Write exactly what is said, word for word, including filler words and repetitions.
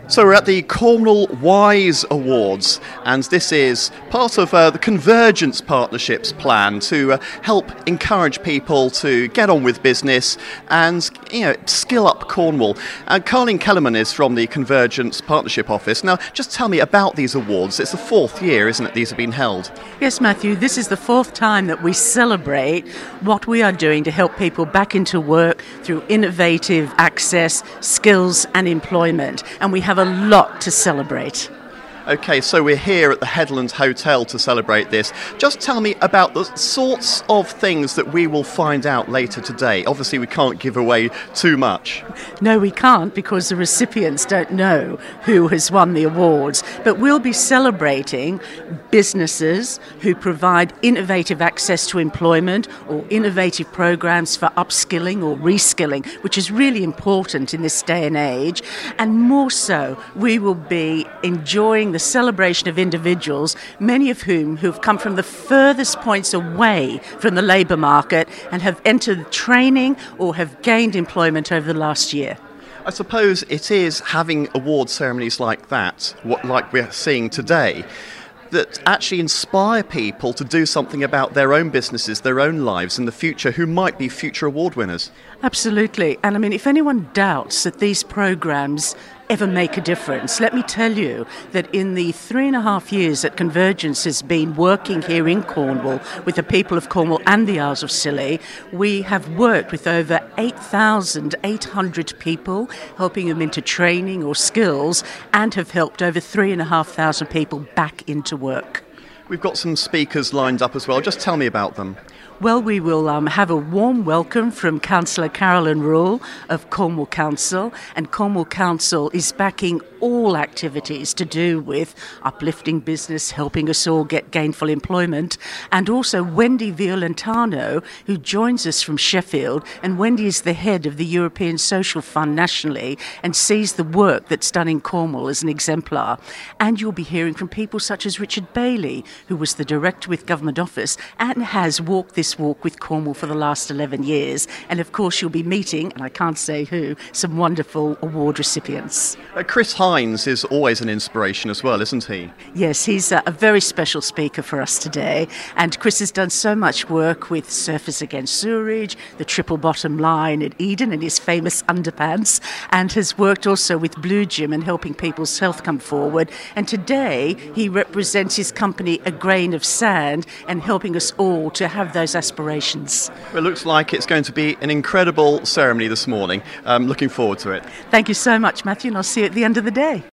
So we're at the Cornwall Wise Awards, and this is part of uh, the Convergence Partnerships plan to uh, help encourage people to get on with business and, you know, skill up Cornwall. Uh, Carleen Kellerman is from the Convergence Partnership Office. Now, just tell me about these awards. It's the fourth year, isn't it, these have been held? Yes, Matthew, this is the fourth time that we celebrate what we are doing to help people back into work through innovative access, skills and employment. And we have a lot to celebrate. Okay, so we're here at the Headland Hotel to celebrate this. Just tell me about the sorts of things that we will find out later today. Obviously, we can't give away too much. No, we can't, because the recipients don't know who has won the awards. But we'll be celebrating businesses who provide innovative access to employment or innovative programs for upskilling or reskilling, which is really important in this day and age. And more so, we will be enjoying the the celebration of individuals, many of whom who've come from the furthest points away from the labour market and have entered training or have gained employment over the last year. I suppose it is having award ceremonies like that, what like we're seeing today, that actually inspire people to do something about their own businesses, their own lives in the future, who might be future award winners. Absolutely. And I mean, if anyone doubts that these programs ever make a difference, let me tell you that in the three and a half years that Convergence has been working here in Cornwall with the people of Cornwall and the Isles of Scilly, we have worked with over eight thousand eight hundred people, helping them into training or skills, and have helped over three and a half thousand people back into work. We've got some speakers lined up as well. Just tell me about them. Well, we will um, have a warm welcome from Councillor Carolyn Rule of Cornwall Council, and Cornwall Council is backing all activities to do with uplifting business, helping us all get gainful employment, and also Wendy Violentano, who joins us from Sheffield, and Wendy is the head of the European Social Fund nationally and sees the work that's done in Cornwall as an exemplar. And you'll be hearing from people such as Richard Bailey, who was the Director with Government Office and has walked this walk with Cornwall for the last eleven years. And of course you'll be meeting, and I can't say who, some wonderful award recipients. Uh, Chris Hines is always an inspiration as well, isn't he? Yes, he's a, a very special speaker for us today, and Chris has done so much work with Surfers Against Sewerage, the Triple Bottom Line at Eden and his famous underpants, and has worked also with Blue Gym and helping people's health come forward. And today he represents his company A Grain of Sand and helping us all to have those aspirations. Well, it looks like it's going to be an incredible ceremony this morning. Um, looking forward to it. Thank you so much, Matthew, and I'll see you at the end of the day.